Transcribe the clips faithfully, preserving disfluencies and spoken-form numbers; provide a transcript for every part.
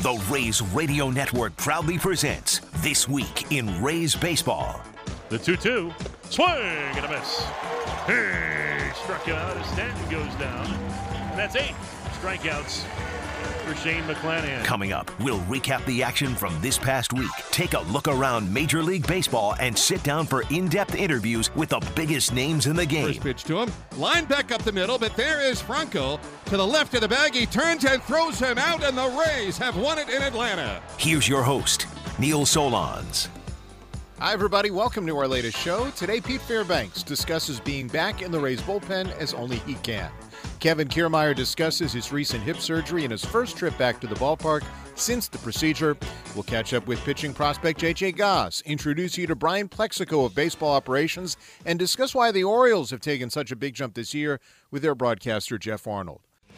The Rays Radio Network proudly presents This Week in Rays Baseball. The two two. Swing and a miss. Hey, struck out as Stanton goes down. And that's eight strikeouts for Shane McClanahan. Coming up, we'll recap the action from this past week, take a look around Major League Baseball, and sit down for in-depth interviews with the biggest names in the game. First pitch to him. Line back up the middle, but there is Franco. To the left of the bag, he turns and throws him out, and the Rays have won it in Atlanta. Here's your host, Neil Solondz. Hi, everybody. Welcome to our latest show. Today, Pete Fairbanks discusses being back in the Rays bullpen as only he can. Kevin Kiermaier discusses his recent hip surgery and his first trip back to the ballpark since the procedure. We'll catch up with pitching prospect J J Goss, introduce you to Brian Plexico of Baseball Operations, and discuss why the Orioles have taken such a big jump this year with their broadcaster Jeff Arnold.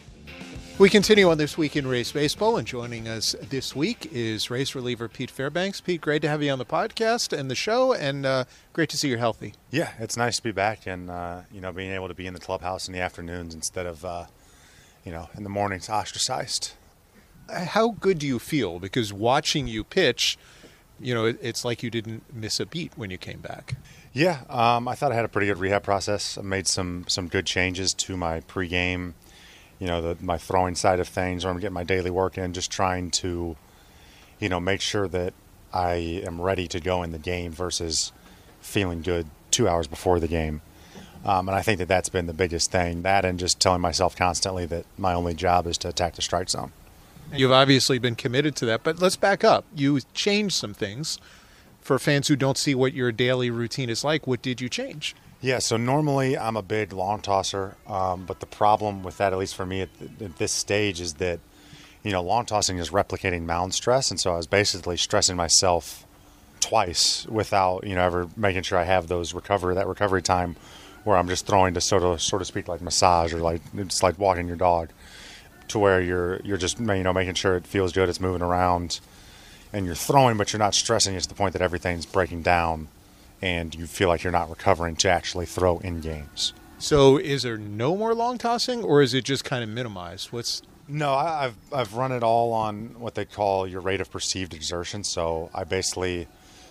We continue on This Week in Rays Baseball, and joining us this week is Rays reliever Pete Fairbanks. Pete, great to have you on the podcast and the show, and uh, great to see you're healthy. Yeah, it's nice to be back and, uh, you know, being able to be in the clubhouse in the afternoons instead of, uh, you know, in the mornings ostracized. How good do you feel? Because watching you pitch, you know, it, it's like you didn't miss a beat when you came back. Yeah, um, I thought I had a pretty good rehab process. I made some, some good changes to my pregame, you know, the, my throwing side of things, where I'm getting my daily work in, just trying to, you know, make sure that I am ready to go in the game versus feeling good two hours before the game. Um, and I think that that's been the biggest thing, that and just telling myself constantly that my only job is to attack the strike zone. You've obviously been committed to that, but let's back up. You changed some things. For fans who don't see what your daily routine is like, what did you change? Yeah, so normally I'm a big long tosser, um, but the problem with that, at least for me at, th- at this stage, is that, you know, long tossing is replicating mound stress, and so I was basically stressing myself twice without, you know, ever making sure I have those recovery, that recovery time where I'm just throwing to sort of, so to speak, like massage, or like it's like walking your dog, to where you're you're just, you know, making sure it feels good, it's moving around, and you're throwing, but you're not stressing it to the point that everything's breaking down and you feel like you're not recovering to actually throw in games. So is there no more long tossing, or is it just kind of minimized? What's No, I- I've I've run it all on what they call your rate of perceived exertion. So I basically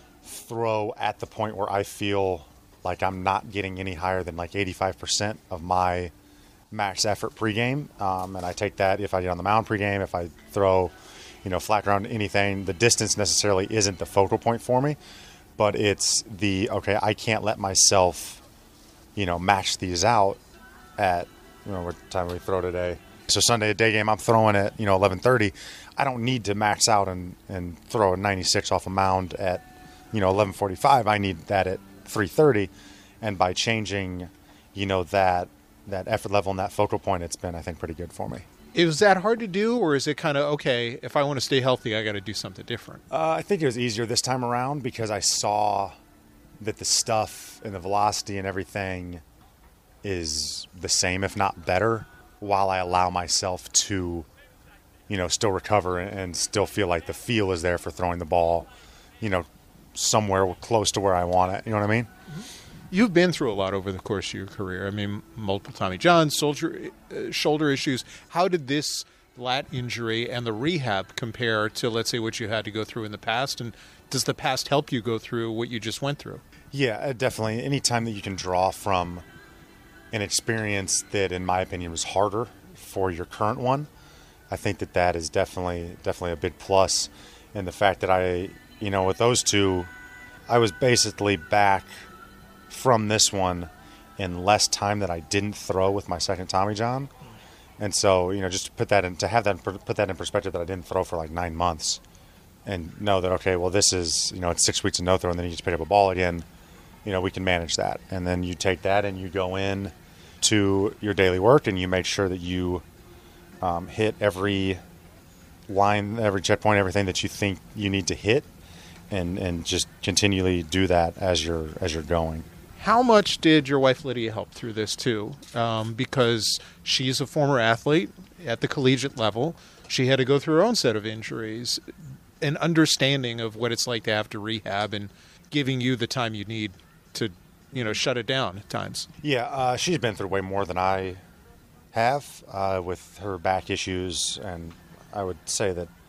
throw at the point where I feel like I'm not getting any higher than like eighty-five percent of my max effort pregame. Um, and I take that if I get on the mound pregame, if I throw, you know, flat ground, anything. The distance necessarily isn't the focal point for me, but it's the, okay, I can't let myself, you know, match these out at, you know, what time we throw today. So Sunday, a day game, I'm throwing at, you know, eleven thirty. I don't need to max out and, and throw a ninety-six off a mound at, you know, eleven forty-five. I need that at three thirty. And by changing, you know, that that effort level and that focal point, it's been, I think, pretty good for me. Is that hard to do, or is it kind of, okay, if I want to stay healthy, I got to do something different? Uh, I think it was easier this time around because I saw that the stuff and the velocity and everything is the same, if not better, while I allow myself to, you know, still recover and still feel like the feel is there for throwing the ball, you know, somewhere close to where I want it. You know what I mean? Mm-hmm. You've been through a lot over the course of your career. I mean, multiple Tommy John, soldier, uh, shoulder issues. How did this lat injury and the rehab compare to, let's say, what you had to go through in the past? And does the past help you go through what you just went through? Yeah, uh, definitely. Anytime that you can draw from an experience that, in my opinion, was harder for your current one, I think that that is definitely definitely a big plus. And the fact that I, you know, with those two, I was basically back from this one in less time that I didn't throw with my second Tommy John. And so, you know, just to put that in, to have that, put that in perspective, that I didn't throw for like nine months and know that, okay, well, this is, you know, it's six weeks of no throw and then you just pick up a ball again, you know, we can manage that. And then you take that and you go in to your daily work and you make sure that you um, hit every line, every checkpoint, everything that you think you need to hit, and, and just continually do that as you're, as you're going. How much did your wife Lydia help through this too? Um, because she's a former athlete at the collegiate level. She had to go through her own set of injuries. An understanding of what it's like to have to rehab and giving you the time you need to, you know, shut it down at times. Yeah, uh, she's been through way more than I have uh, with her back issues, and I would say that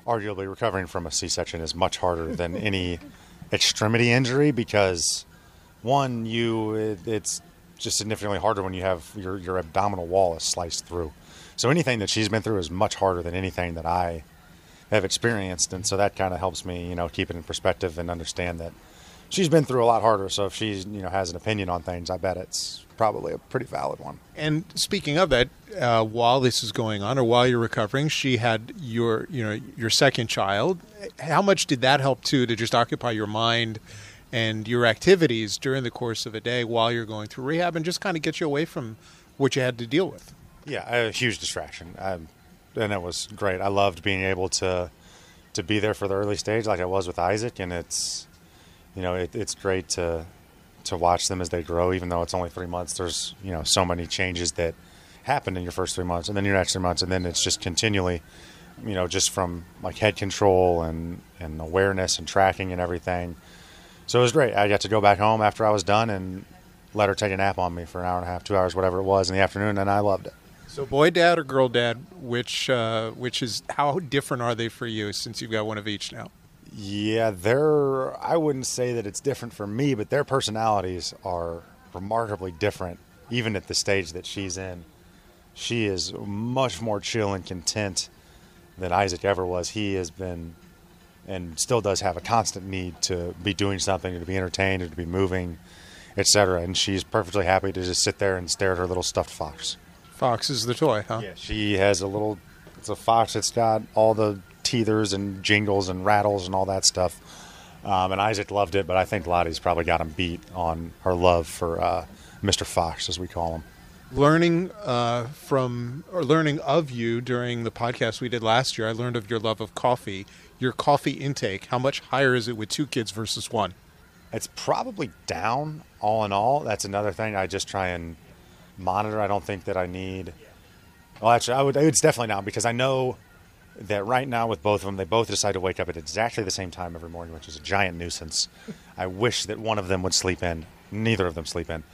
arguably recovering from a C-section is much harder than any extremity injury because, one, you it, it's just significantly harder when you have your, your abdominal wall is sliced through. So anything that she's been through is much harder than anything that I have experienced, and so that kind of helps me, you know, keep it in perspective and understand that she's been through a lot harder. So if she, you know, has an opinion on things, I bet it's probably a pretty valid one. And speaking of that, uh, while this is going on, or while you're recovering, she had your, you know, your second child. How much did that help too to just occupy your mind and your activities during the course of a day while you're going through rehab, and just kind of get you away from what you had to deal with? Yeah, a huge distraction, I, and it was great. I loved being able to to be there for the early stage, like I was with Isaac, and it's, you know, it, it's great to. to watch them as they grow, even though it's only three months. There's, you know, so many changes that happen in your first three months and then your next three months. And then it's just continually, you know, just from like head control and, and awareness and tracking and everything. So it was great. I got to go back home after I was done and let her take a nap on me for an hour and a half, two hours, whatever it was in the afternoon. And I loved it. So boy dad or girl dad, which, uh, which is, how different are they for you since you've got one of each now? Yeah, they're, I wouldn't say that it's different for me, but their personalities are remarkably different, even at the stage that she's in. She is much more chill and content than Isaac ever was. He has been, and still does have, a constant need to be doing something, to be entertained, or to be moving, et cetera. And she's perfectly happy to just sit there and stare at her little stuffed fox. Fox is the toy, huh? Yeah, she has a little, it's a fox that's got all the teethers and jingles and rattles and all that stuff. Um, and Isaac loved it, but I think Lottie's probably got him beat on her love for uh, Mister Fox, as we call him. Learning uh, from, or learning of you during the podcast we did last year, I learned of your love of coffee. Your coffee intake, how much higher is it with two kids versus one? It's probably down, all in all. That's another thing I just try and monitor. I don't think that I need... Well, actually, I would, it's definitely down, because I know that right now with both of them, they both decide to wake up at exactly the same time every morning, which is a giant nuisance. I wish that one of them would sleep in. Neither of them sleep in.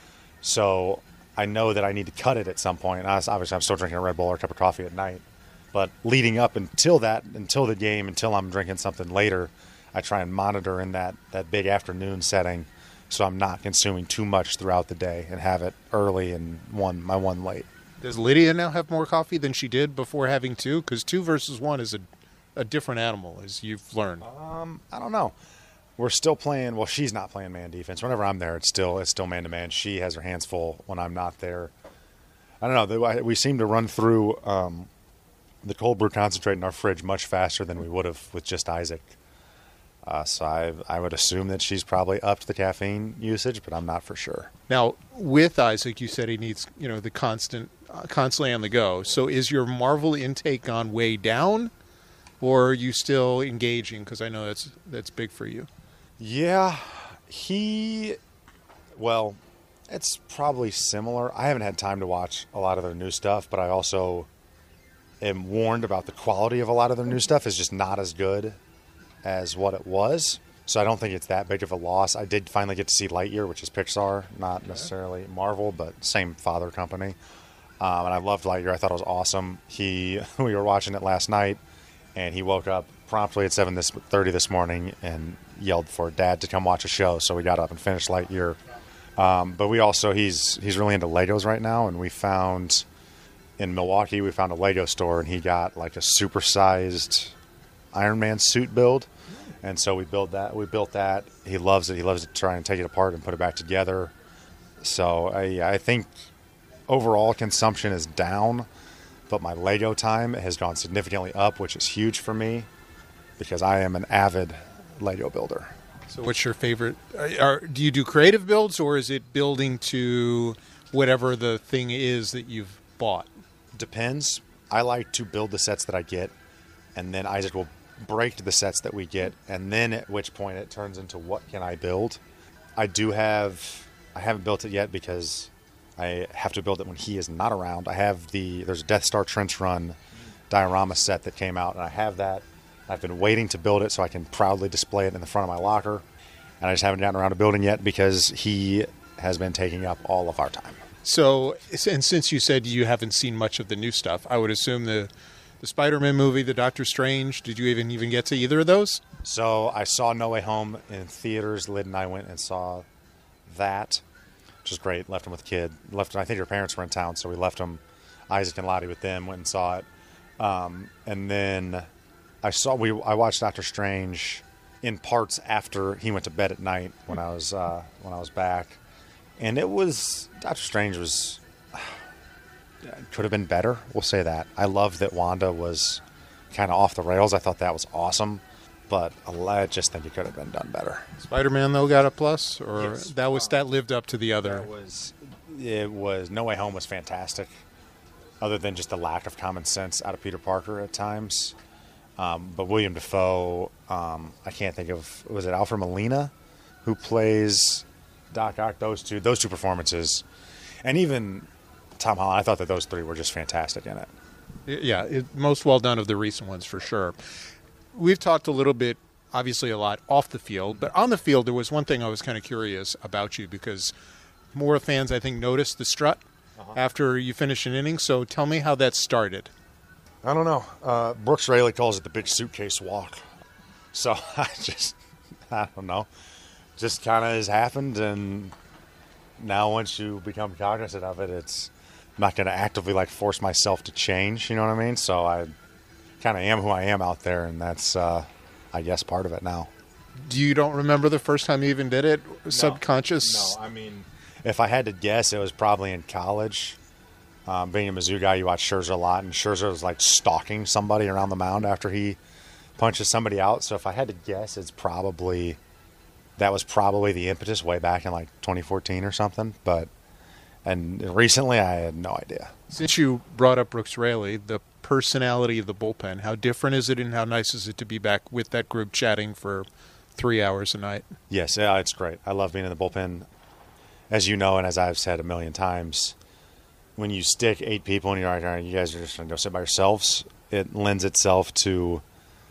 So I know that I need to cut it at some point. And obviously, I'm still drinking a Red Bull or a cup of coffee at night. But leading up until that, until the game, until I'm drinking something later, I try and monitor in that, that big afternoon setting so I'm not consuming too much throughout the day and have it early and one my one late. Does Lydia now have more coffee than she did before having two? Because two versus one is a, a different animal, as you've learned. Um, I don't know. We're still playing. Well, she's not playing man defense. Whenever I'm there, it's still it's still man to man. She has her hands full when I'm not there. I don't know. We seem to run through um, the cold brew concentrate in our fridge much faster than we would have with just Isaac. Uh, so I, I would assume that she's probably upped the caffeine usage, but I'm not for sure. Now, with Isaac, you said he needs, you know, the constant, uh, constantly on the go. So is your Marvel intake gone way down, or are you still engaging? Because I know that's that's big for you. Yeah, he, well, it's probably similar. I haven't had time to watch a lot of their new stuff, but I also am warned about the quality of a lot of their new stuff is just not as good as what it was. So I don't think it's that big of a loss. I did finally get to see Lightyear, which is Pixar, not necessarily Marvel, but same father company. Um, and I loved Lightyear. I thought it was awesome. He, we were watching it last night, and he woke up promptly at seven thirty this morning and yelled for Dad to come watch a show. So we got up and finished Lightyear. Um, but we also, he's he's really into Legos right now, and we found, in Milwaukee, we found a Lego store, and he got like a supersized Iron Man suit build. And so we built that. We built that. He loves it. He loves to try and take it apart and put it back together. So I, I think overall consumption is down, but my Lego time has gone significantly up, which is huge for me because I am an avid Lego builder. So what's your favorite? Are, are, do you do creative builds, or is it building to whatever the thing is that you've bought? Depends. I like to build the sets that I get, and then Isaac will break the sets that we get, and then at which point it turns into what can I build. I do have, I haven't built it yet because I have to build it when he is not around. I have the, there's a Death Star Trench Run diorama set that came out, and I have that. I've been waiting to build it so I can proudly display it in the front of my locker, and I just haven't gotten around to building yet because he has been taking up all of our time. So, and since you said you haven't seen much of the new stuff, I would assume the The Spider-Man movie, the Doctor Strange. Did you even even get to either of those? So I saw No Way Home in theaters. Lyd and I went and saw that, which was great. Left him with a kid. Left. I think your parents were in town, so we left him, Isaac and Lottie, with them. Went and saw it, um, and then I saw we. I watched Doctor Strange in parts after he went to bed at night when I was uh, when I was back, and it was Doctor Strange was could have been better. We'll say that. I loved that Wanda was kind of off the rails. I thought that was awesome. But I just think it could have been done better. Spider-Man, though, got a plus? Or yes. that was that lived up to the other? It was, it was No Way Home was fantastic, other than just the lack of common sense out of Peter Parker at times. Um, but William Dafoe, um, I can't think of, was it Alfred Molina who plays Doc Ock? Those two, those two performances. And even Tom Holland, I thought that those three were just fantastic in it. Yeah, it, most well done of the recent ones, for sure. We've talked a little bit, obviously a lot, off the field. But on the field, there was one thing I was kind of curious about you, because more fans, I think, noticed the strut uh-huh. after you finish an inning. So tell me how that started. I don't know. Uh, Brooks Raley calls it the big suitcase walk. So I just, I don't know. Just kind of has happened. And now once you become cognizant of it, it's I'm not going to actively like force myself to change. You know what I mean? So I kind of am who I am out there, and that's, uh, I guess, part of it now. Do you don't remember the first time you even did it? No. Subconscious? No, I mean, if I had to guess, it was probably in college. Um, being a Mizzou guy, you watch Scherzer a lot, and Scherzer was like stalking somebody around the mound after he punches somebody out. So if I had to guess, it's probably, that was probably the impetus way back in like twenty fourteen or something. But, and recently I had no idea. Since you brought up Brooks Raley, the personality of the bullpen, how different is it and how nice is it to be back with that group chatting for three hours a night? Yes, yeah, it's great. I love being in the bullpen. As you know, and as I've said a million times, when you stick eight people and you're like, all right, you guys are just going to go sit by yourselves, it lends itself to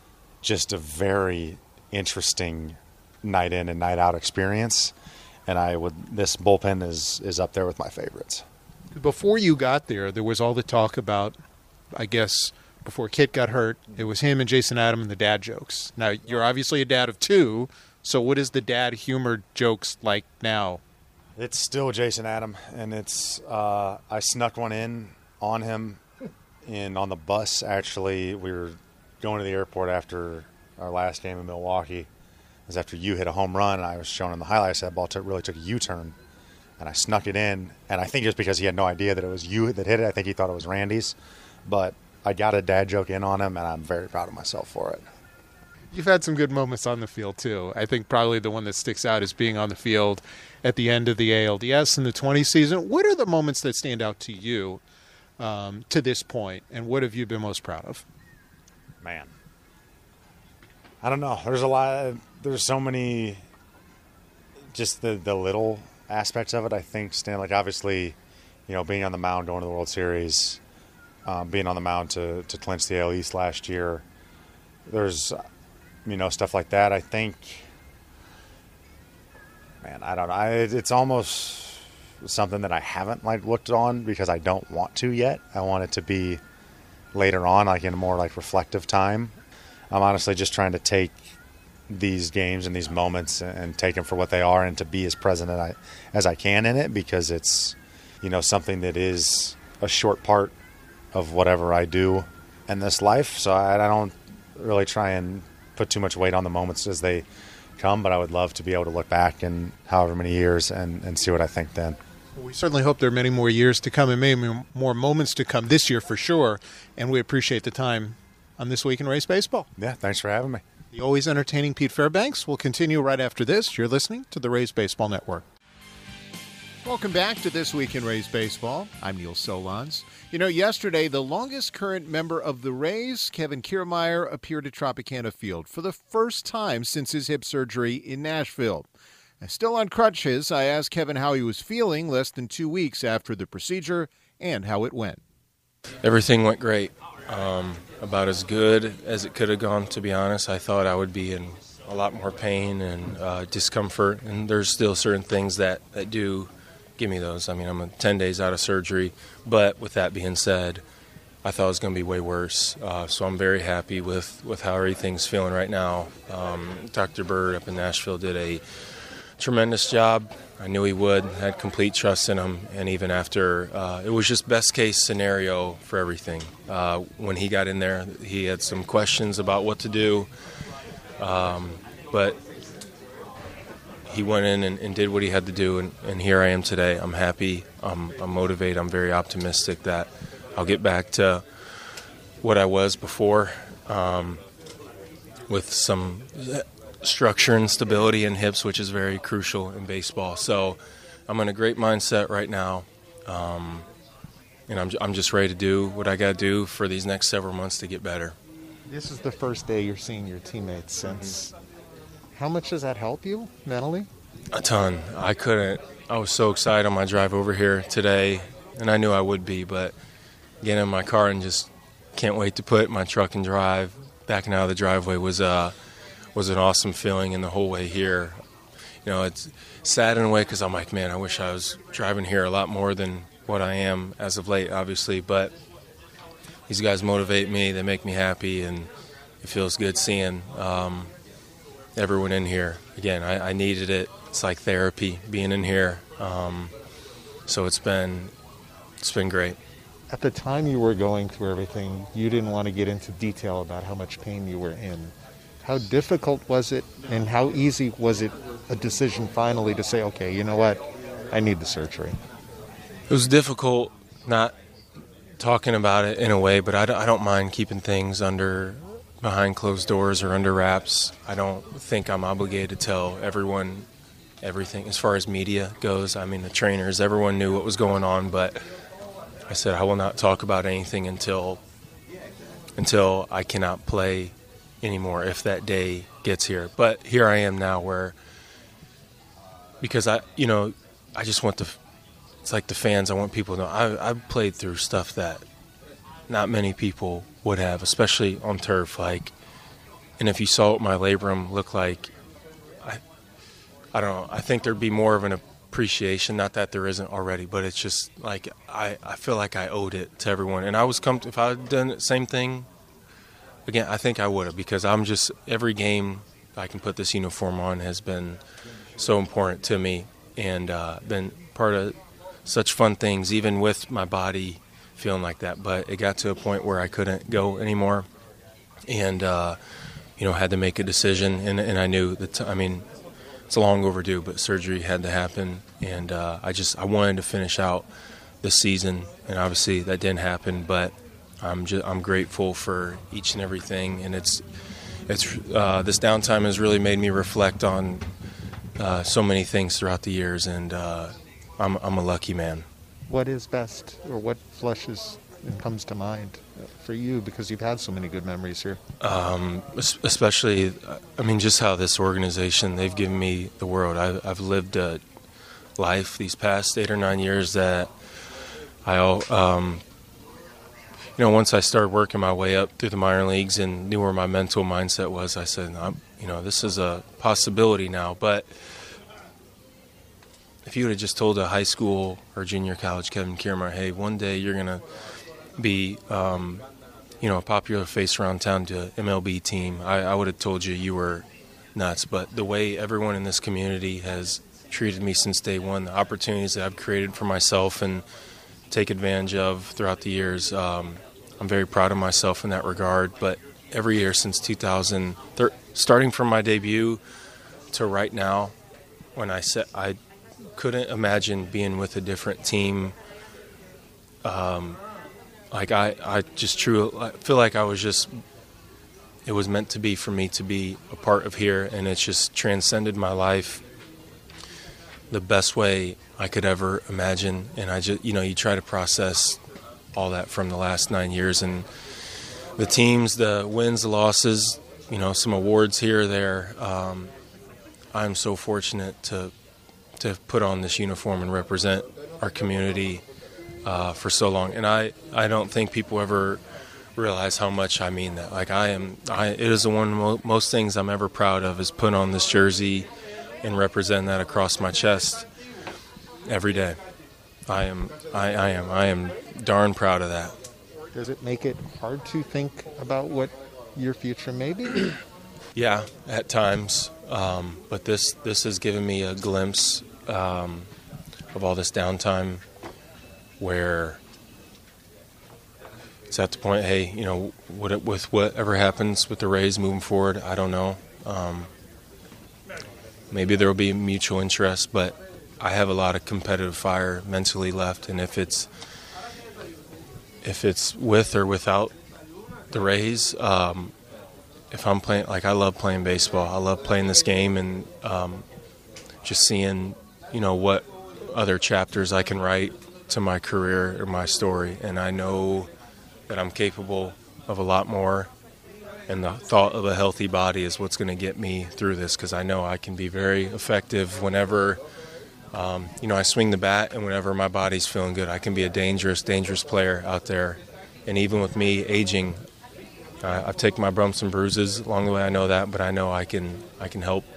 just a very interesting night in and night out experience. And I would, this bullpen is, is up there with my favorites. Before you got there, there was all the talk about, I guess, before Kit got hurt, it was him and Jason Adam and the dad jokes. Now, you're obviously a dad of two, so what is the dad humor jokes like now? It's still Jason Adam, and it's uh, I snuck one in on him in on the bus. Actually, we were going to the airport after our last game in Milwaukee. It was after you hit a home run, and I was showing him the highlights. That ball took, really took a U-turn, and I snuck it in. And I think just because he had no idea that it was you that hit it, I think he thought it was Randy's. But I got a dad joke in on him, and I'm very proud of myself for it. You've had some good moments on the field, too. I think probably the one that sticks out is being on the field at the end of the A L D S in the twenty season. What are the moments that stand out to you um, to this point, and what have you been most proud of? Man. I don't know. There's a lot. Of, there's so many, just the, the little aspects of it, I think, stand like obviously, you know, being on the mound, going to the World Series, um, being on the mound to, to clinch the A L East last year. There's, you know, stuff like that. I think, man, I don't know. I, it's almost something that I haven't like looked on because I don't want to yet. I want it to be later on, like in a more like reflective time. I'm honestly just trying to take these games and these moments and take them for what they are and to be as present as I, as I can in it, because it's, you know, something that is a short part of whatever I do in this life. So I, I don't really try and put too much weight on the moments as they come, but I would love to be able to look back in however many years and, and see what I think then. Well, we certainly hope there are many more years to come and maybe more moments to come this year for sure, and we appreciate the time on This Week in Rays Baseball. Yeah, thanks for having me. The always entertaining Pete Fairbanks will continue right after this. You're listening to the Rays Baseball Network. Welcome back to This Week in Rays Baseball. I'm Neil Solondz. You know, yesterday, the longest current member of the Rays, Kevin Kiermaier, appeared at Tropicana Field for the first time since his hip surgery in Nashville. And still on crutches, I asked Kevin how he was feeling less than two weeks after the procedure and how it went. Everything went great. Um, about as good as it could have gone, to be honest. I thought I would be in a lot more pain and uh, discomfort, and there's still certain things that, that do give me those. I mean, I'm ten days out of surgery, but with that being said, I thought it was going to be way worse. Uh, so I'm very happy with, with how everything's feeling right now. Um, Doctor Bird up in Nashville did a tremendous job. I knew he would, had complete trust in him, and even after, uh, it was just best case scenario for everything. Uh, when he got in there, he had some questions about what to do, um, but he went in and, and did what he had to do, and, and here I am today. I'm happy, I'm, I'm motivated, I'm very optimistic that I'll get back to what I was before, um, with some structure and stability in hips, which is very crucial in baseball. So I'm in a great mindset right now, um, and I'm, I'm just ready to do what I got to do for these next several months to get better. This is the first day you're seeing your teammates since. How much does that help you mentally? A ton. I couldn't. I was so excited on my drive over here today, and I knew I would be, but getting in my car and just can't wait to put my truck and drive backing out of the driveway was uh was an awesome feeling, and the whole way here, you know, it's sad in a way because I'm like, man, I wish I was driving here a lot more than what I am as of late, obviously, but these guys motivate me, they make me happy, and it feels good seeing um, everyone in here. Again, I, I needed it. It's like therapy being in here, um, so it's been it's been great. At the time you were going through everything, you didn't want to get into detail about how much pain you were in. How difficult was it, and how easy was it a decision finally to say, okay, you know what, I need the surgery? It was difficult not talking about it in a way, but I don't, I don't mind keeping things under behind closed doors or under wraps. I don't think I'm obligated to tell everyone everything as far as media goes. I mean, the trainers, everyone knew what was going on, but I said I will not talk about anything until until I cannot play anymore, if that day gets here. But here I am now, where because I, you know, I just want the, it's like the fans. I want people to know I, I've played through stuff that not many people would have, especially on turf. Like, and if you saw what my labrum looked like, I, I don't know. I think there'd be more of an appreciation. Not that there isn't already, but it's just like I, I feel like I owed it to everyone. And I was come if I had done the same thing again, I think I would have, because I'm just, every game I can put this uniform on has been so important to me, and uh, been part of such fun things, even with my body feeling like that. But it got to a point where I couldn't go anymore, and uh, you know, had to make a decision. And, and I knew that, I mean, it's long overdue, but surgery had to happen, and uh, I just I wanted to finish out the season, and obviously that didn't happen. But I'm just, I'm grateful for each and everything, and it's it's uh, this downtime has really made me reflect on uh, so many things throughout the years, and uh, I'm I'm a lucky man. What is best, or what flushes and comes to mind for you, because you've had so many good memories here? Um, especially, I mean, just how this organization, they've given me the world. I've, I've lived a life these past eight or nine years that I um. You know, once I started working my way up through the minor leagues and knew where my mental mindset was, I said, I'm, you know, this is a possibility now. But if you would have just told a high school or junior college Kevin Kiermaier, hey, one day you're going to be, um, you know, a popular face around town to an M L B team, I, I would have told you you were nuts. But the way everyone in this community has treated me since day one, the opportunities that I've created for myself and take advantage of throughout the years, um, I'm very proud of myself in that regard. But every year since two thousand, starting from my debut to right now, when I said I couldn't imagine being with a different team. Um, like I, I just true, I feel like I was just, it was meant to be for me to be a part of here, and it's just transcended my life the best way I could ever imagine. And I just, you know, you try to process all that from the last nine years, and the teams, the wins, the losses, you know, some awards here or there. Um, I'm so fortunate to to put on this uniform and represent our community uh, for so long. And I, I don't think people ever realize how much I mean that. Like I am, I, it is the one mo- most things I'm ever proud of is putting on this jersey and represent that across my chest every day. I am, I, I am, I am darn proud of that. does it make it hard to think about what your future may be? Yeah, at times. Um, but this this has given me a glimpse um, of all this downtime where it's at the point, hey, you know, what, with whatever happens with the Rays moving forward, I don't know. Um, maybe there will be mutual interest, but I have a lot of competitive fire mentally left, and if it's if it's with or without the Rays, um, if I'm playing, like I love playing baseball, I love playing this game, and um, just seeing, you know, what other chapters I can write to my career or my story, and I know that I'm capable of a lot more, and the thought of a healthy body is what's going to get me through this, because I know I can be very effective whenever, um, you know, I swing the bat, and whenever my body's feeling good, I can be a dangerous, dangerous player out there. And even with me aging, uh, I've taken my bumps and bruises along the way, I know that, but I know I can I can help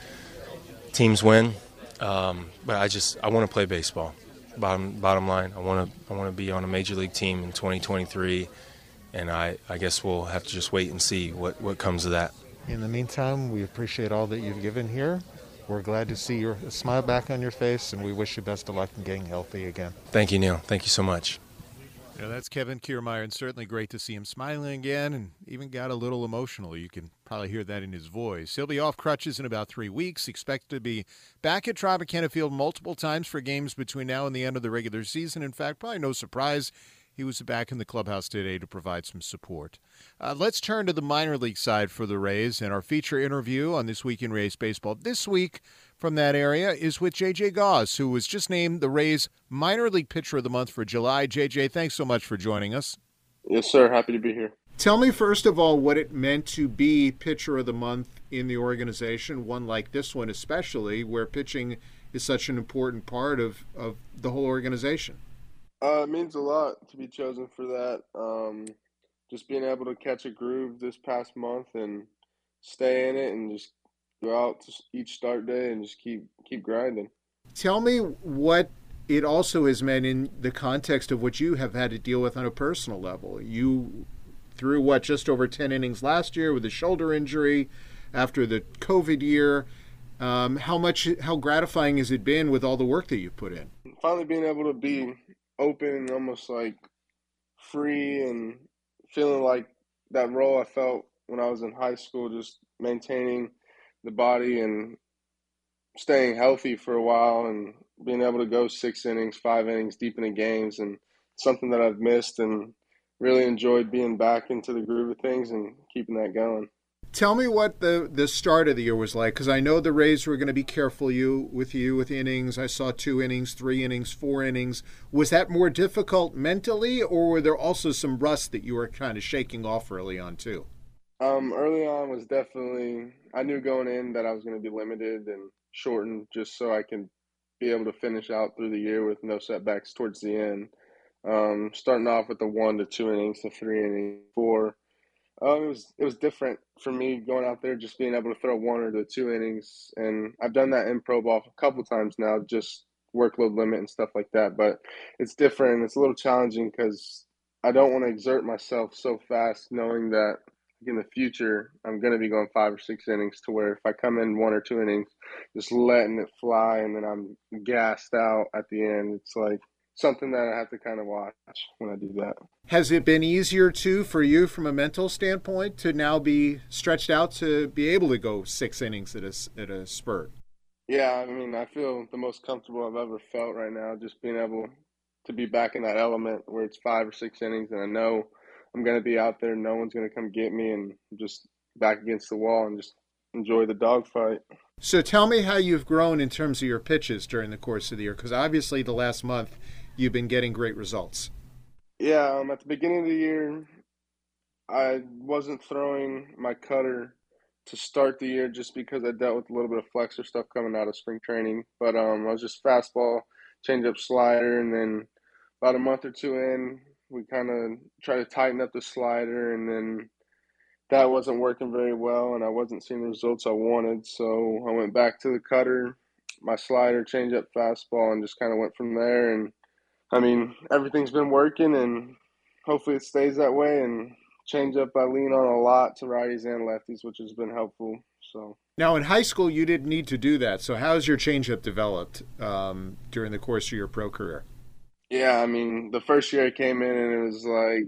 teams win. Um, but I just, I want to play baseball. Bottom bottom line, I want to I want to be on a major league team in twenty twenty-three, and I, I guess we'll have to just wait and see what, what comes of that. In the meantime, we appreciate all that you've given here. We're glad to see your smile back on your face, and we wish you best of luck in getting healthy again. Thank you, Neil. Thank you so much. Yeah, that's Kevin Kiermaier, and certainly great to see him smiling again, and even got a little emotional. You can probably hear that in his voice. He'll be off crutches in about three weeks, expected to be back at Tropicana Field multiple times for games between now and the end of the regular season. In fact, probably no surprise, he was back in the clubhouse today to provide some support. Uh, let's turn to the minor league side for the Rays, and our feature interview on This Week in Rays Baseball this week from that area is with J J Gause, who was just named the Rays Minor League Pitcher of the Month for July. J J, thanks so much for joining us. Yes, sir. Happy to be here. Tell me, first of all, what it meant to be Pitcher of the Month in the organization, one like this one especially, where pitching is such an important part of, of the whole organization. Uh, it means a lot to be chosen for that. Um, just being able to catch a groove this past month and stay in it and just go out to each start day and just keep keep grinding. Tell me what it also has meant in the context of what you have had to deal with on a personal level. You threw, what, just over ten innings last year with a shoulder injury after the COVID year. Um, how much, how gratifying has it been with all the work that you've put in? Finally being able to be open and almost like free and feeling like that role I felt when I was in high school, just maintaining the body and staying healthy for a while and being able to go six innings, five innings deep into games, and something that I've missed and really enjoyed being back into the groove of things and keeping that going. Tell me what the, the start of the year was like, because I know the Rays were going to be careful you with you with innings. I saw two innings, three innings, four innings. Was that more difficult mentally, or were there also some rust that you were kind of shaking off early on too? Um, early on was definitely, I knew going in that I was going to be limited and shortened just so I can be able to finish out through the year with no setbacks towards the end. Um, starting off with the one to two innings to three innings, four. Um, it was it was different for me going out there, just being able to throw one or the two innings, and I've done that in pro ball a couple times now, just workload limit and stuff like that. But it's different. It's a little challenging because I don't want to exert myself so fast, knowing that in the future I'm going to be going five or six innings. To where if I come in one or two innings, just letting it fly, and then I'm gassed out at the end, it's like something that I have to kind of watch when I do that. Has it been easier, too, for you from a mental standpoint to now be stretched out to be able to go six innings at a, at a spurt? Yeah, I mean, I feel the most comfortable I've ever felt right now, just being able to be back in that element where it's five or six innings, and I know I'm going to be out there, no one's going to come get me, and just back against the wall and just enjoy the dogfight. So tell me how you've grown in terms of your pitches during the course of the year, because obviously the last month you've been getting great results. Yeah, um, at the beginning of the year, I wasn't throwing my cutter to start the year just because I dealt with a little bit of flexor stuff coming out of spring training. But um, I was just fastball, changeup, slider, and then about a month or two in, we kind of tried to tighten up the slider, and then that wasn't working very well, and I wasn't seeing the results I wanted. So I went back to the cutter, my slider, changeup, fastball, and just kind of went from there. And I mean, everything's been working, and hopefully it stays that way. And changeup I lean on a lot to righties and lefties, which has been helpful. So Now, in high school, you didn't need to do that. So how's your changeup developed um, during the course of your pro career? yeah, I mean, the first year I came in and it was like,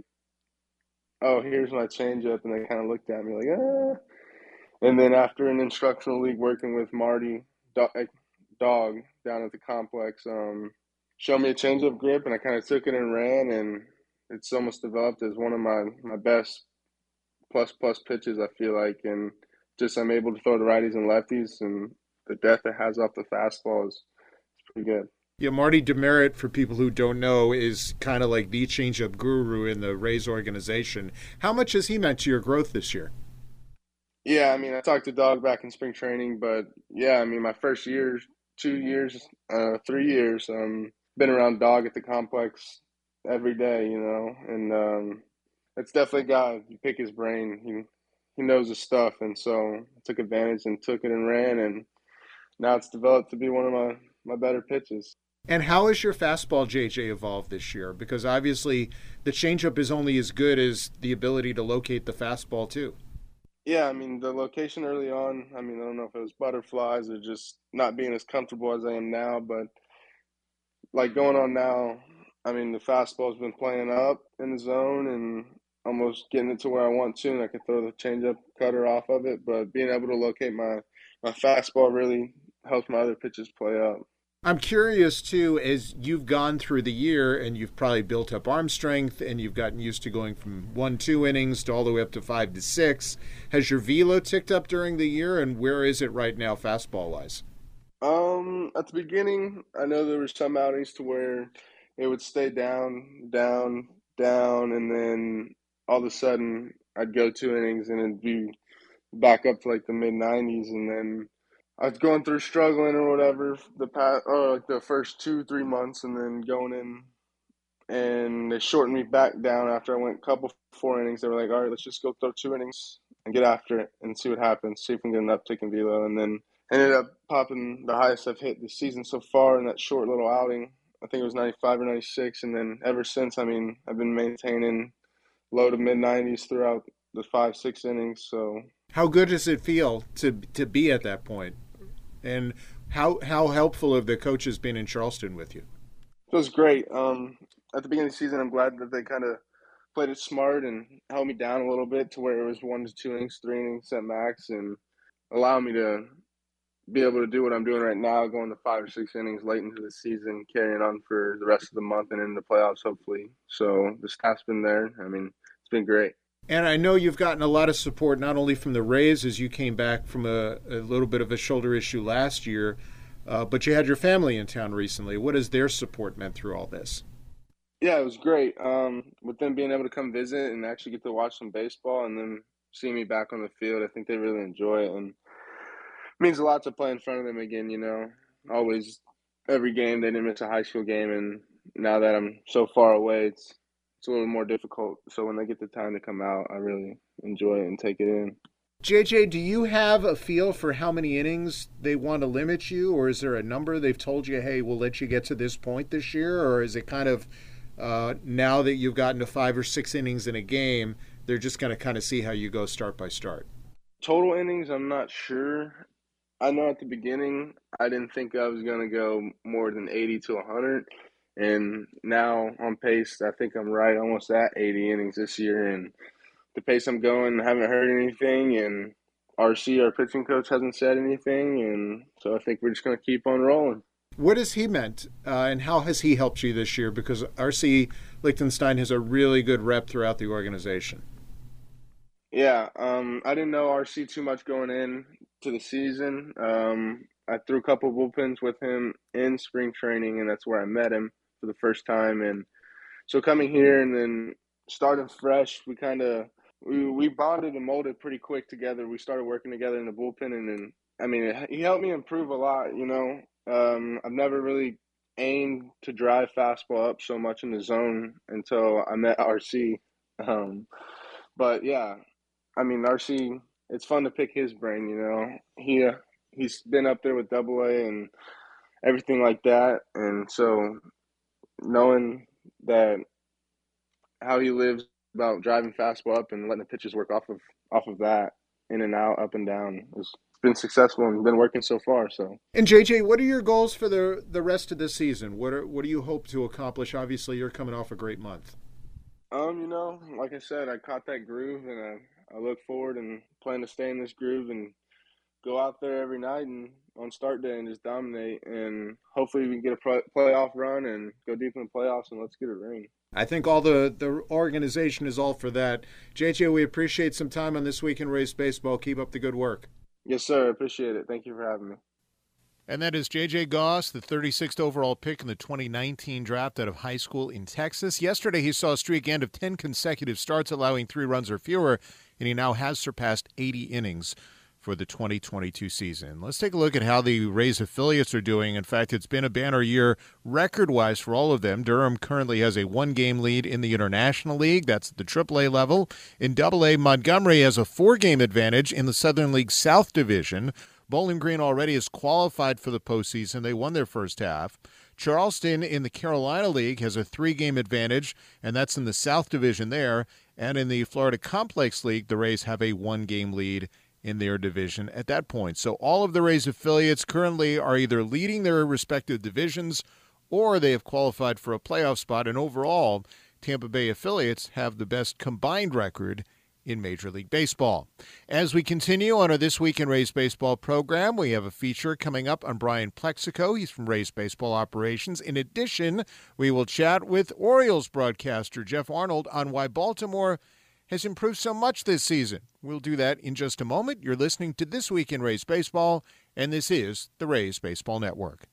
oh, here's my changeup, and they kind of looked at me like, ah. And then after an instructional league working with Marty Dog, Dog down at the complex, um, showed me a changeup grip, and I kind of took it and ran, and it's almost developed as one of my, my best plus plus pitches, I feel like, and just I'm able to throw the righties and lefties, and the depth it has off the fastball is, is pretty good. Yeah, Marty Demerit, for people who don't know, is kind of like the changeup guru in the Rays organization. How much has he meant to your growth this year? Yeah, I mean, I talked to Dog back in spring training, but yeah, I mean, my first year, two years, uh, three years, um, been around Dog at the complex every day, you know, and um, it's definitely a guy. You pick his brain, he he knows his stuff, and so I took advantage and took it and ran, and now it's developed to be one of my, my better pitches. And how has your fastball, J J, evolved this year? Because obviously the changeup is only as good as the ability to locate the fastball, too. Yeah, I mean, the location early on, I mean, I don't know if it was butterflies or just not being as comfortable as I am now, but like going on now, I mean, the fastball's been playing up in the zone and almost getting it to where I want to, and I can throw the changeup cutter off of it, but being able to locate my, my fastball really helps my other pitches play up. I'm curious, too, as you've gone through the year and you've probably built up arm strength and you've gotten used to going from one, two innings to all the way up to five to six. Has your velo ticked up during the year, and where is it right now fastball-wise? Um, at the beginning, I know there were some outings to where it would stay down, down, down, and then all of a sudden I'd go two innings and it'd be back up to like the mid nineties, and then I was going through struggling or whatever the past, or like the first two, three months, and then going in, and they shortened me back down after I went a couple four innings. They were like, all right, let's just go throw two innings and get after it and see what happens, see if we can get an uptick in velo, and then ended up popping the highest I've hit this season so far in that short little outing. I think it was ninety-five or ninety-six, and then ever since, I mean, I've been maintaining low to mid nineties throughout the five, six innings. So, how good does it feel to to be at that point? And how how helpful have the coaches been in Charleston with you? It was great. Um, at the beginning of the season, I'm glad that they kind of played it smart and held me down a little bit to where it was one to two innings, three innings at max, and allow me to be able to do what I'm doing right now, going to five or six innings late into the season, carrying on for the rest of the month and in the playoffs, hopefully. So the staff's been there. I mean, it's been great. And I know you've gotten a lot of support not only from the Rays as you came back from a, a little bit of a shoulder issue last year, uh, but you had your family in town recently. What has their support meant through all this? Yeah, it was great. Um, with them being able to come visit and actually get to watch some baseball and then see me back on the field, I think they really enjoy it. And it means a lot to play in front of them again, you know. Always, every game, they didn't miss a high school game. And now that I'm so far away, it's it's a little more difficult. So when they get the time to come out, I really enjoy it and take it in. J J, do you have a feel for how many innings they want to limit you, or is there a number they've told you, hey, we'll let you get to this point this year, or is it kind of uh, now that you've gotten to five or six innings in a game, they're just going to kind of see how you go start by start? Total innings, I'm not sure. I know at the beginning, I didn't think I was going to go more than eighty to one hundred. And now on pace, I think I'm right almost at eighty innings this year. And the pace I'm going, I haven't heard anything. And R C, our pitching coach, hasn't said anything. And so I think we're just going to keep on rolling. What has he meant, uh, and how has he helped you this year? Because R C Lichtenstein has a really good rep throughout the organization. Yeah, um, I didn't know R C too much going in to the season. Um, I threw a couple of bullpens with him in spring training, and that's where I met him for the first time. And so coming here and then starting fresh, we kind of we, we bonded and molded pretty quick together. We started working together in the bullpen, and then I mean it, he helped me improve a lot. You know, um, I've never really aimed to drive fastball up so much in the zone until I met R C. Um, but yeah, I mean R C. It's fun to pick his brain. You know, he uh, he's been up there with Double A and everything like that, and so knowing that how he lives about driving fastball up and letting the pitches work off of off of that, in and out, up and down. It's been successful and been working so far. So. And J J, what are your goals for the the rest of the season? What are what do you hope to accomplish? Obviously, you're coming off a great month. Um, you know, like I said, I caught that groove, and I, I look forward and plan to stay in this groove and go out there every night and on start day and just dominate. And hopefully we can get a play, playoff run and go deep in the playoffs, and let's get a ring. I think all the, the organization is all for that. J J, we appreciate some time on This Week in Rays Baseball. Keep up the good work. Yes, sir. Appreciate it. Thank you for having me. And that is J J Goss, the thirty-sixth overall pick in the twenty nineteen draft out of high school in Texas. Yesterday he saw a streak end of ten consecutive starts, allowing three runs or fewer, and he now has surpassed eighty innings for the twenty twenty-two season. Let's take a look at how the Rays affiliates are doing. In fact, it's been a banner year record-wise for all of them. Durham currently has a one-game lead in the International League. That's the triple A level. In double A, Montgomery has a four-game advantage in the Southern League South Division. Bowling Green already is qualified for the postseason. They won their first half. Charleston in the Carolina League has a three-game advantage, and that's in the South Division there. And in the Florida Complex League, the Rays have a one-game lead in their division at that point. So all of the Rays affiliates currently are either leading their respective divisions or they have qualified for a playoff spot. And overall, Tampa Bay affiliates have the best combined record in Major League Baseball. As we continue on our This Week in Rays Baseball program, we have a feature coming up on Brian Plexico. He's from Rays Baseball Operations. In addition, we will chat with Orioles broadcaster Jeff Arnold on why Baltimore has improved so much this season. We'll do that in just a moment. You're listening to This Week in Rays Baseball, and this is the Rays Baseball Network.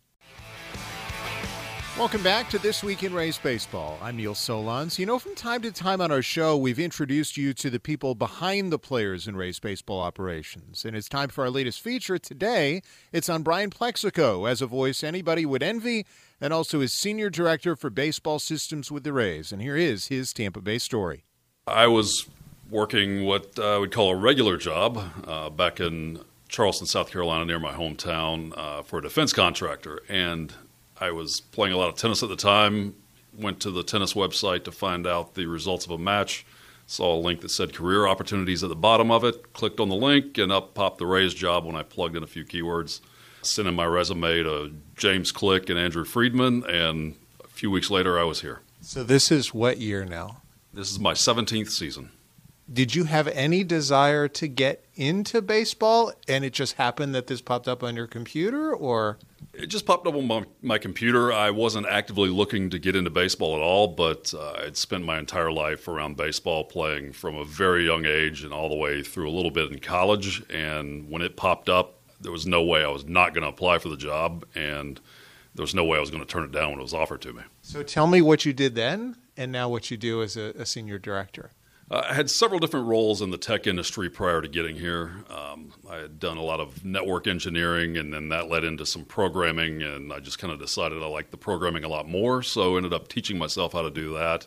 Welcome back to This Week in Rays Baseball. I'm Neil Solondz. You know, from time to time on our show, we've introduced you to the people behind the players in Rays Baseball Operations. And it's time for our latest feature. Today, it's on Brian Plexico, as a voice anybody would envy, and also as Senior Director for Baseball Systems with the Rays. And here is his Tampa Bay story. I was working what I would call a regular job uh, back in Charleston, South Carolina, near my hometown, uh, for a defense contractor. And I was playing a lot of tennis at the time, went to the tennis website to find out the results of a match, saw a link that said career opportunities at the bottom of it, clicked on the link, and up popped the Rays job when I plugged in a few keywords. Sent in my resume to James Click and Andrew Friedman, and a few weeks later I was here. So this is what year now? This is my seventeenth season. Did you have any desire to get into baseball, and it just happened that this popped up on your computer, or? It just popped up on my, my computer. I wasn't actively looking to get into baseball at all, but uh, I'd spent my entire life around baseball, playing from a very young age and all the way through a little bit in college. And when it popped up, there was no way I was not going to apply for the job, and there was no way I was going to turn it down when it was offered to me. So tell me what you did then, and now what you do as a, a senior director. Uh, I had several different roles in the tech industry prior to getting here. Um, I had done a lot of network engineering, and then that led into some programming, and I just kind of decided I liked the programming a lot more, so ended up teaching myself how to do that.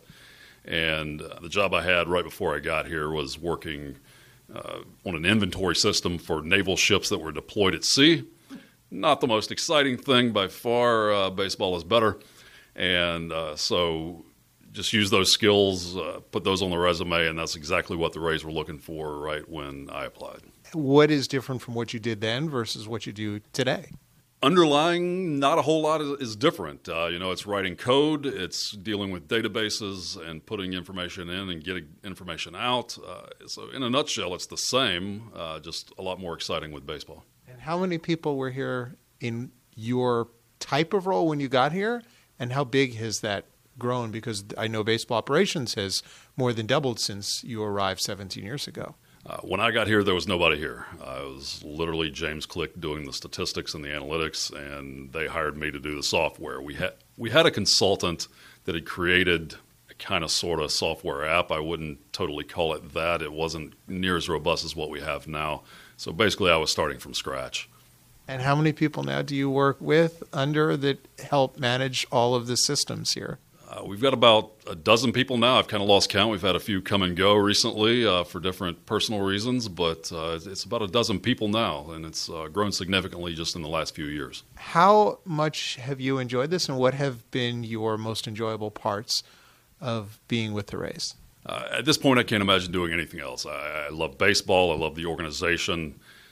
And uh, the job I had right before I got here was working uh, on an inventory system for naval ships that were deployed at sea. Not the most exciting thing by far. Uh, baseball is better. And uh, so just use those skills, uh, put those on the resume, and that's exactly what the Rays were looking for right when I applied. What is different from what you did then versus what you do today? Underlying, not a whole lot is, is different. Uh, you know, it's writing code, it's dealing with databases and putting information in and getting information out. Uh, so in a nutshell, it's the same, uh, just a lot more exciting with baseball. And how many people were here in your type of role when you got here, and how big has that grown? Because I know baseball operations has more than doubled since you arrived seventeen years ago. Uh, when I got here, there was nobody here. I was literally James Click doing the statistics and the analytics, and they hired me to do the software. We had we had a consultant that had created a kind of sort of software app. I wouldn't totally call it that. It wasn't near as robust as what we have now. So basically, I was starting from scratch. And how many people now do you work with under that help manage all of the systems here? Uh, we've got about a dozen people now. I've kind of lost count. We've had a few come and go recently uh, for different personal reasons, but uh, it's about a dozen people now, and it's uh, grown significantly just in the last few years. How much have you enjoyed this, and what have been your most enjoyable parts of being with the Rays? Uh, at this point, I can't imagine doing anything else. I, I love baseball. I love the organization.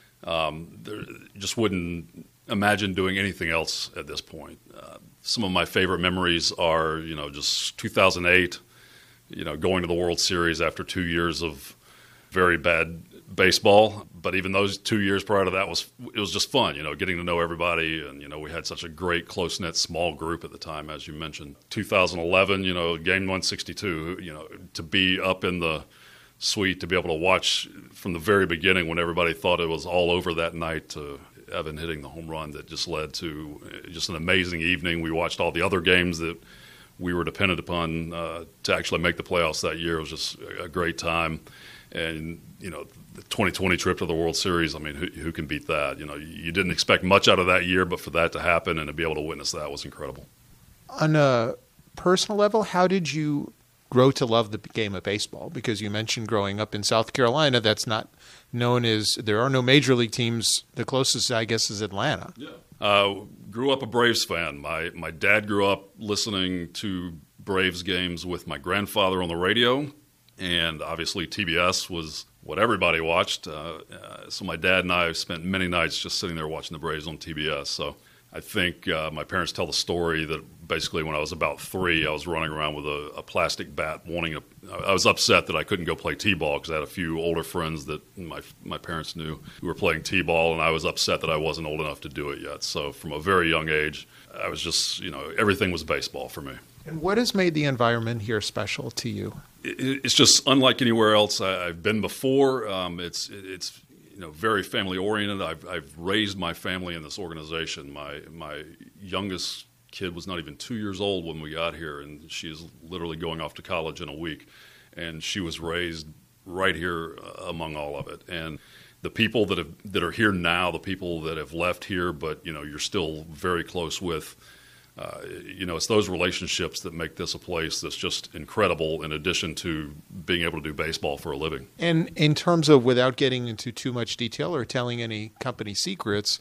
Um, there, just wouldn't imagine doing anything else at this point. Uh, some of my favorite memories are, you know, just two thousand eight, you know, going to the World Series after two years of very bad baseball. But even those two years prior to that was it was just fun, you know, getting to know everybody. And, you know, we had such a great, close-knit, small group at the time, as you mentioned. two thousand eleven, you know, game one sixty-two, you know, to be up in the suite, to be able to watch from the very beginning when everybody thought it was all over that night, to Evan hitting the home run that just led to just an amazing evening. We watched all the other games that we were dependent upon uh, to actually make the playoffs that year. It was just a great time. And, you know, the twenty twenty trip to the World Series, I mean, who, who can beat that? You know, you didn't expect much out of that year, but for that to happen and to be able to witness that was incredible. On a personal level, how did you grow to love the game of baseball? Because you mentioned growing up in South Carolina, that's not known as, there are no major league teams. The closest, I guess, is Atlanta. Yeah. Uh, grew up a Braves fan. My, my dad grew up listening to Braves games with my grandfather on the radio. And obviously T B S was what everybody watched. Uh, uh, so my dad and I spent many nights just sitting there watching the Braves on T B S. So I think uh, my parents tell the story that basically when I was about three, I was running around with a, a plastic bat wanting a – I was upset that I couldn't go play T-ball because I had a few older friends that my my parents knew who were playing T-ball, and I was upset that I wasn't old enough to do it yet. So from a very young age, I was just – you know, everything was baseball for me. And what has made the environment here special to you? It's just unlike anywhere else I've been before. Um, it's it's you know very family oriented. I've I've raised my family in this organization. My my youngest kid was not even two years old when we got here, and she's literally going off to college in a week. And she was raised right here among all of it. And the people that have that are here now, the people that have left here, but you know you're still very close with. Uh, you know, it's those relationships that make this a place that's just incredible in addition to being able to do baseball for a living. And in terms of, without getting into too much detail or telling any company secrets,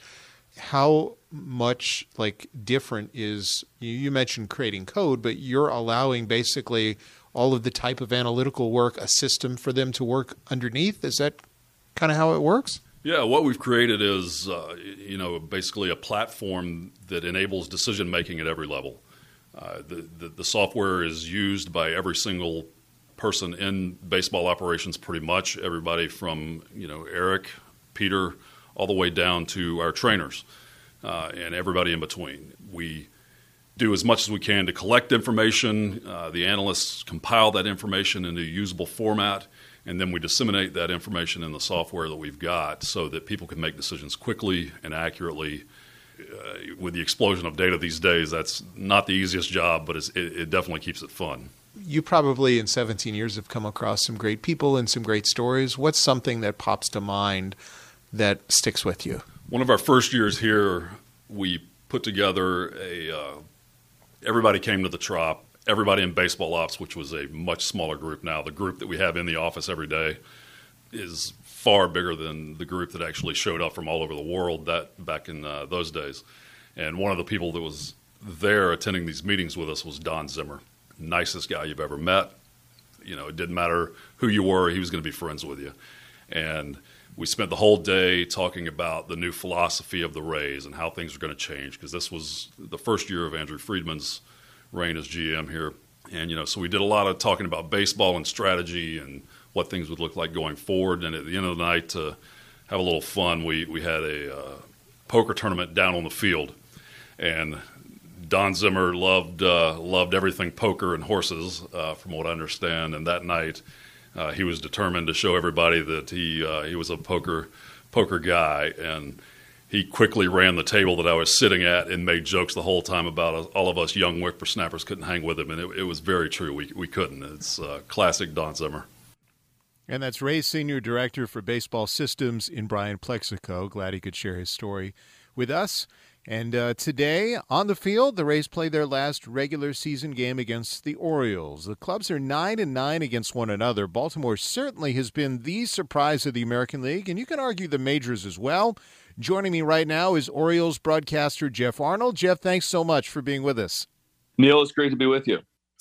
how much like different is, you mentioned creating code, but you're allowing basically all of the type of analytical work, a system for them to work underneath? Is that kind of how it works? Yeah, what we've created is, uh, you know, basically a platform that enables decision-making at every level. Uh, the, the, the software is used by every single person in baseball operations pretty much, everybody from, you know, Eric, Peter, all the way down to our trainers uh, and everybody in between. We do as much as we can to collect information. Uh, the analysts compile that information into a usable format, and then we disseminate that information in the software that we've got so that people can make decisions quickly and accurately. Uh, with the explosion of data these days, that's not the easiest job, but it's, it, it definitely keeps it fun. You probably in seventeen years have come across some great people and some great stories. What's something that pops to mind that sticks with you? One of our first years here, we put together a uh, – everybody came to the Trop. Everybody in baseball ops, which was a much smaller group now. The group that we have in the office every day is far bigger than the group that actually showed up from all over the world that back in uh, those days. And one of the people that was there attending these meetings with us was Don Zimmer. Nicest guy you've ever met. You know, it didn't matter who you were, he was going to be friends with you. And we spent the whole day talking about the new philosophy of the Rays and how things were going to change, because this was the first year of Andrew Friedman's reign as G M here. And, you know, so we did a lot of talking about baseball and strategy and what things would look like going forward. And at the end of the night, to have a little fun, we, we had a uh, poker tournament down on the field. And Don Zimmer loved uh, loved everything poker and horses, uh, from what I understand. And that night, uh, he was determined to show everybody that he uh, he was a poker poker guy. And he quickly ran the table that I was sitting at and made jokes the whole time about us, all of us young whippersnappers couldn't hang with him, and it, it was very true. We we couldn't. It's uh, classic Don Zimmer. And that's Rays Senior Director for Baseball Systems in Brian Plexico. Glad he could share his story with us. And uh, today on the field, the Rays play their last regular season game against the Orioles. The clubs are nine and nine against one another. Baltimore certainly has been the surprise of the American League, and you can argue the majors as well. Joining me right now is Orioles broadcaster Jeff Arnold. Jeff, thanks so much for being with us. Neil, it's great to be with you.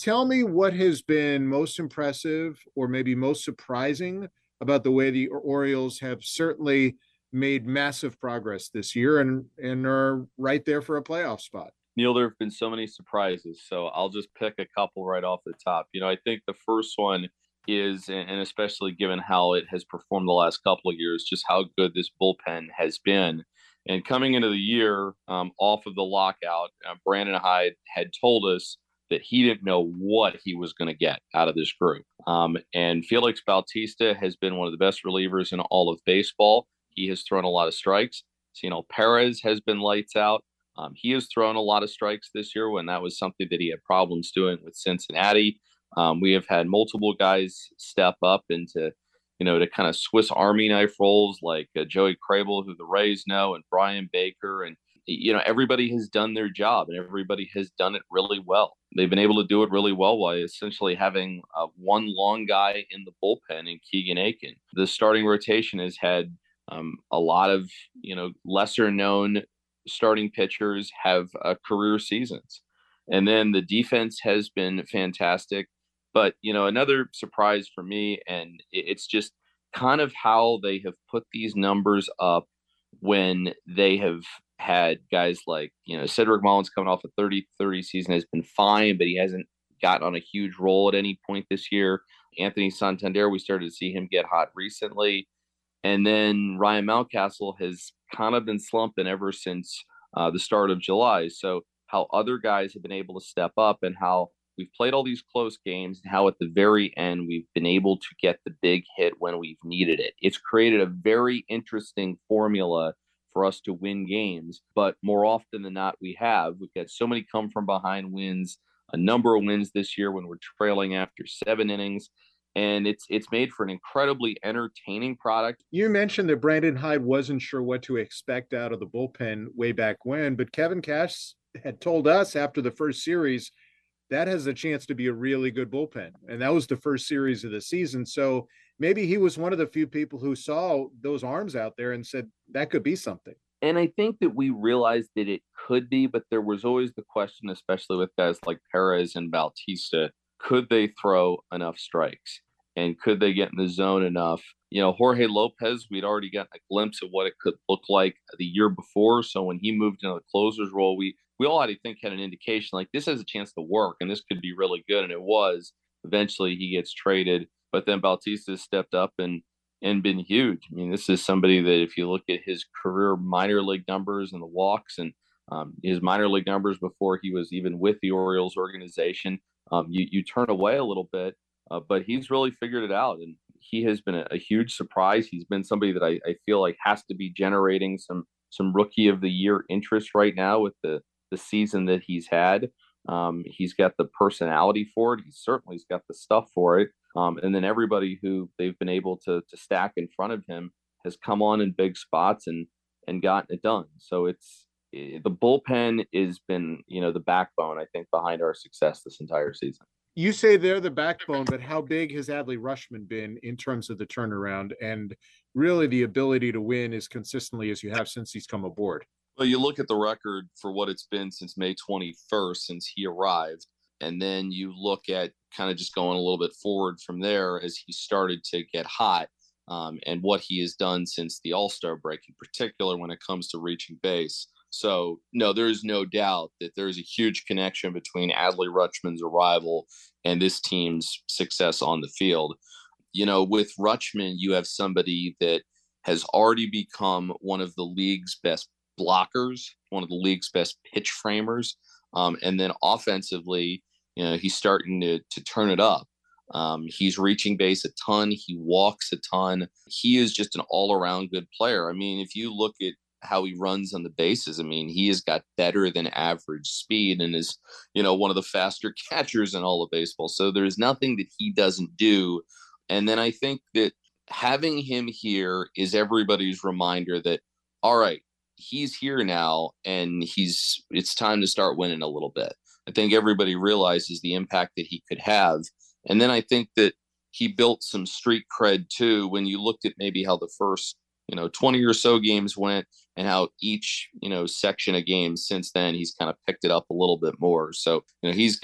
Tell me what has been most impressive or maybe most surprising about the way the Orioles have certainly made massive progress this year and, and are right there for a playoff spot. Neil, there have been so many surprises, so I'll just pick a couple right off the top. You know, I think the first one is, and especially given how it has performed the last couple of years, just how good this bullpen has been. And coming into the year, um, off of the lockout, uh, Brandon Hyde had told us that he didn't know what he was going to get out of this group. Um, and Felix Bautista has been one of the best relievers in all of baseball. He has thrown a lot of strikes. Cionel Perez has been lights out. Um, he has thrown a lot of strikes this year when that was something that he had problems doing with Cincinnati. Um, we have had multiple guys step up into, you know, to kind of Swiss Army knife roles like uh, Joey Crable, who the Rays know, and Brian Baker. And, you know, everybody has done their job and everybody has done it really well. They've been able to do it really well while essentially having uh, one long guy in the bullpen in Keegan Aiken. The starting rotation has had um, a lot of, you know, lesser known starting pitchers have uh, career seasons. And then the defense has been fantastic. But, you know, another surprise for me, and it's just kind of how they have put these numbers up when they have had guys like, you know, Cedric Mullins coming off a thirty thirty season has been fine, but he hasn't gotten on a huge roll at any point this year. Anthony Santander, we started to see him get hot recently. And then Ryan Mountcastle has kind of been slumping ever since uh, the start of July. So how other guys have been able to step up and how we've played all these close games and how at the very end we've been able to get the big hit when we've needed it. It's created a very interesting formula for us to win games, but more often than not we have. We've got so many come from behind wins, a number of wins this year when we're trailing after seven innings. And it's it's made for an incredibly entertaining product. You mentioned that Brandon Hyde wasn't sure what to expect out of the bullpen way back when, but Kevin Cash had told us after the first series that has a chance to be a really good bullpen. And that was the first series of the season. So maybe he was one of the few people who saw those arms out there and said that could be something. And I think that we realized that it could be, but there was always the question, especially with guys like Perez and Bautista, could they throw enough strikes and could they get in the zone enough? You know, Jorge Lopez, we'd already gotten a glimpse of what it could look like the year before. So when he moved into the closer's role, we, we all had to think had an indication like this has a chance to work and this could be really good. And it was. Eventually he gets traded, but then Bautista stepped up and, and been huge. I mean, this is somebody that if you look at his career minor league numbers and the walks and um, his minor league numbers before he was even with the Orioles organization, Um, you, you turn away a little bit, uh, but he's really figured it out. And he has been a, a huge surprise. He's been somebody that I, I feel like has to be generating some some rookie of the year interest right now with the, the season that he's had. Um, he's got the personality for it. He certainly's got the stuff for it. Um, and then everybody who they've been able to to stack in front of him has come on in big spots and and gotten it done. So it's the bullpen has been, you know, the backbone, I think, behind our success this entire season. You say they're the backbone, but how big has Adley Rutschman been in terms of the turnaround and really the ability to win as consistently as you have since he's come aboard? Well, you look at the record for what it's been since May twenty-first, since he arrived, and then you look at kind of just going a little bit forward from there as he started to get hot, um, and what he has done since the All-Star break, in particular when it comes to reaching base. So, no, there is no doubt that there is a huge connection between Adley Rutschman's arrival and this team's success on the field. You know, with Rutschman, you have somebody that has already become one of the league's best blockers, one of the league's best pitch framers. Um, and then offensively, you know, he's starting to, to turn it up. Um, he's reaching base a ton. He walks a ton. He is just an all-around good player. I mean, if you look at how he runs on the bases, I mean, he has got better than average speed and is, you know, one of the faster catchers in all of baseball. So there's nothing that he doesn't do. And then I think that having him here is everybody's reminder that, all right, he's here now and he's, it's time to start winning a little bit. I think everybody realizes the impact that he could have. And then I think that he built some street cred too, when you looked at maybe how the first, you know, twenty or so games went and how each, you know, section of games since then, he's kind of picked it up a little bit more. So, you know, he's got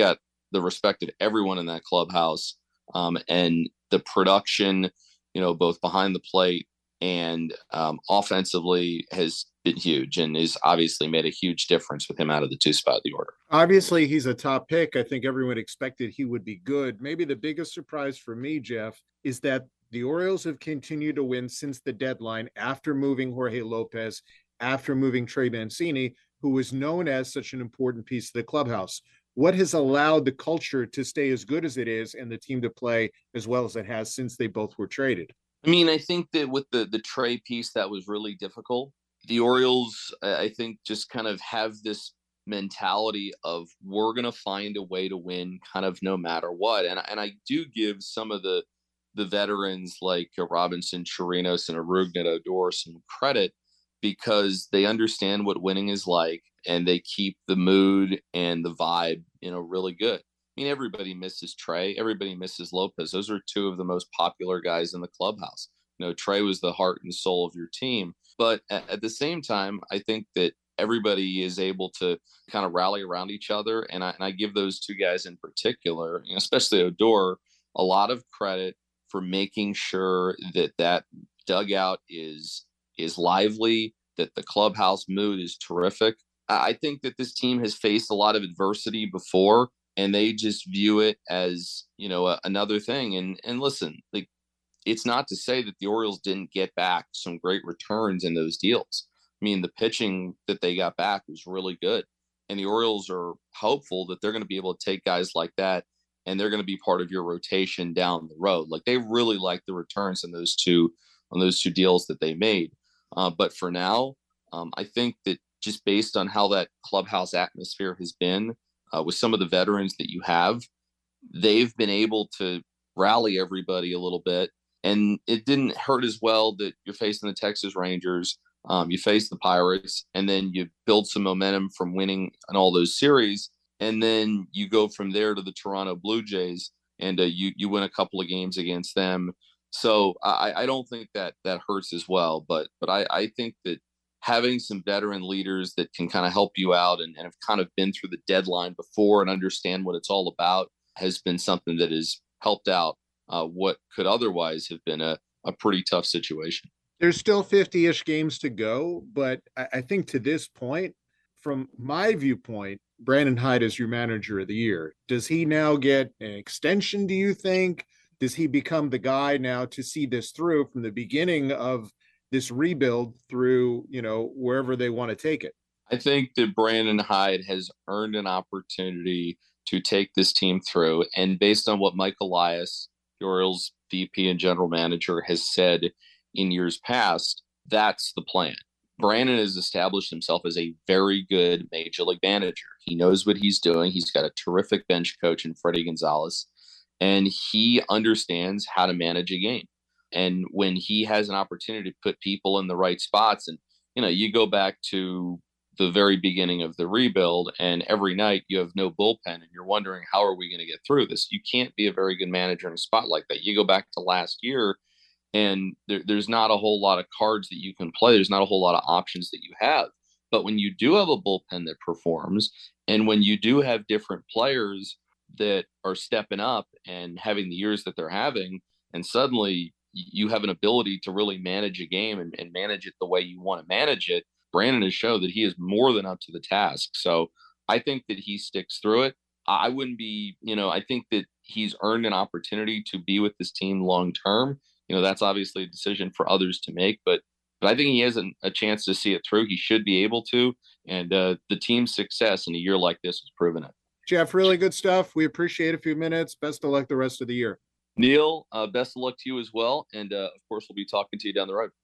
the respect of everyone in that clubhouse. Um, and the production, you know, both behind the plate and um, offensively has been huge and is obviously made a huge difference with him out of the two spot of the order. Obviously, he's a top pick. I think everyone expected he would be good. Maybe the biggest surprise for me, Jeff, is that the Orioles have continued to win since the deadline after moving Jorge Lopez, after moving Trey Mancini, who was known as such an important piece of the clubhouse. What has allowed the culture to stay as good as it is and the team to play as well as it has since they both were traded? I mean, I think that with the, the Trey piece, that was really difficult. The Orioles, I think, just kind of have this mentality of we're going to find a way to win kind of no matter what. And, and I do give some of the the veterans like Robinson, Chirinos, and Arugnet Odor some credit because they understand what winning is like and they keep the mood and the vibe, you know, really good. I mean, everybody misses Trey. Everybody misses Lopez. Those are two of the most popular guys in the clubhouse. You know, Trey was the heart and soul of your team. But at, at the same time, I think that everybody is able to kind of rally around each other. And I, and I give those two guys in particular, you know, especially Odor, a lot of credit for making sure that that dugout is is lively, that the clubhouse mood is terrific. I think that this team has faced a lot of adversity before, and they just view it as, you know, a, another thing. And and listen, like, it's not to say that the Orioles didn't get back some great returns in those deals. I mean, the pitching that they got back was really good. And the Orioles are hopeful that they're going to be able to take guys like that and they're going to be part of your rotation down the road. Like, they really like the returns in those two, on those two deals that they made. Uh, but for now, um, I think that just based on how that clubhouse atmosphere has been uh, with some of the veterans that you have, they've been able to rally everybody a little bit. And it didn't hurt as well that you're facing the Texas Rangers, um, you face the Pirates, and then you build some momentum from winning in all those series. And then you go from there to the Toronto Blue Jays, and uh, you you win a couple of games against them. So I, I don't think that that hurts as well. But but I, I think that having some veteran leaders that can kind of help you out and, and have kind of been through the deadline before and understand what it's all about has been something that has helped out uh, what could otherwise have been a, a pretty tough situation. There's still fifty-ish games to go, but I, I think to this point, from my viewpoint, Brandon Hyde is your manager of the year. Does he now get an extension, do you think? Does he become the guy now to see this through from the beginning of this rebuild through, you know, wherever they want to take it? I think that Brandon Hyde has earned an opportunity to take this team through. And based on what Mike Elias, the Orioles V P and general manager, has said in years past, that's the plan. Brandon has established himself as a very good major league manager. He knows what he's doing. He's got a terrific bench coach in Freddie Gonzalez, and he understands how to manage a game. And when he has an opportunity to put people in the right spots, and, you know, you go back to the very beginning of the rebuild, and every night you have no bullpen, and you're wondering, how are we going to get through this? You can't be a very good manager in a spot like that. You go back to last year, and there, there's not a whole lot of cards that you can play. There's not a whole lot of options that you have. But when you do have a bullpen that performs, and when you do have different players that are stepping up and having the years that they're having, and suddenly you have an ability to really manage a game and, and manage it the way you want to manage it, Brandon has shown that he is more than up to the task. So I think that he sticks through it. I wouldn't be, you know, I think that he's earned an opportunity to be with this team long term. You know, that's obviously a decision for others to make, but but I think he has a, a chance to see it through. He should be able to, and uh, the team's success in a year like this has proven it. Jeff, really good stuff. We appreciate a few minutes. Best of luck the rest of the year. Neil, uh, best of luck to you as well, and uh, of course we'll be talking to you down the road.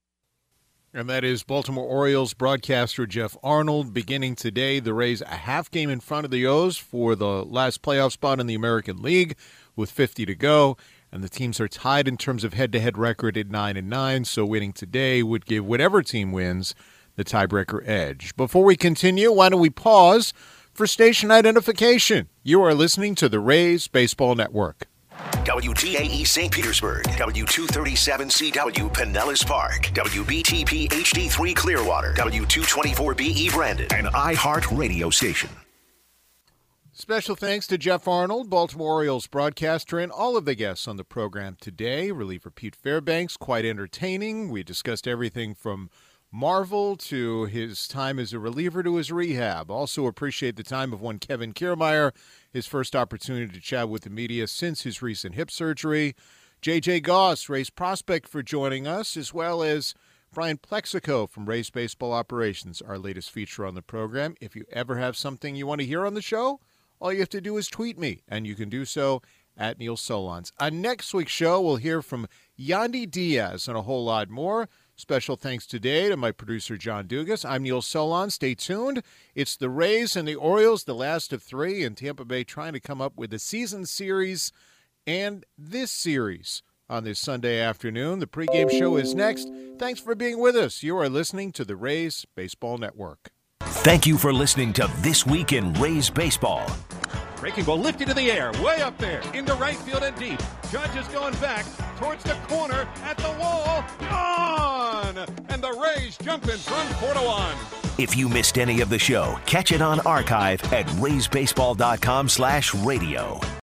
And that is Baltimore Orioles broadcaster Jeff Arnold. Beginning today, the Rays a half game in front of the O's for the last playoff spot in the American League with fifty to go. And the teams are tied in terms of head-to-head record at nine and nine, so winning today would give whatever team wins the tiebreaker edge. Before we continue, why don't we pause for station identification? You are listening to the Rays Baseball Network. W T A E Saint Petersburg, W two thirty-seven C W Pinellas Park, W B T P H D three Clearwater, W two twenty-four B E Brandon, an iHeart radio station. Special thanks to Jeff Arnold, Baltimore Orioles broadcaster, and all of the guests on the program today. Reliever Pete Fairbanks, quite entertaining. We discussed everything from Marvel to his time as a reliever to his rehab. Also appreciate the time of one Kevin Kiermaier, his first opportunity to chat with the media since his recent hip surgery. J J Goss, Rays prospect, for joining us, as well as Brian Plexico from Rays Baseball Operations, our latest feature on the program. If you ever have something you want to hear on the show, all you have to do is tweet me, and you can do so at Neil Solondz. On next week's show, we'll hear from Yandy Diaz and a whole lot more. Special thanks today to my producer, John Dugas. I'm Neil Solondz. Stay tuned. It's the Rays and the Orioles, the last of three, and Tampa Bay trying to come up with a season series and this series on this Sunday afternoon. The pregame show is next. Thanks for being with us. You are listening to the Rays Baseball Network. Thank you for listening to This Week in Rays Baseball. Breaking ball lifted in the air, way up there, into right field and deep. Judge is going back towards the corner, at the wall, on! And the Rays jumping from four to one. If you missed any of the show, catch it on archive at rays baseball dot com slash radio.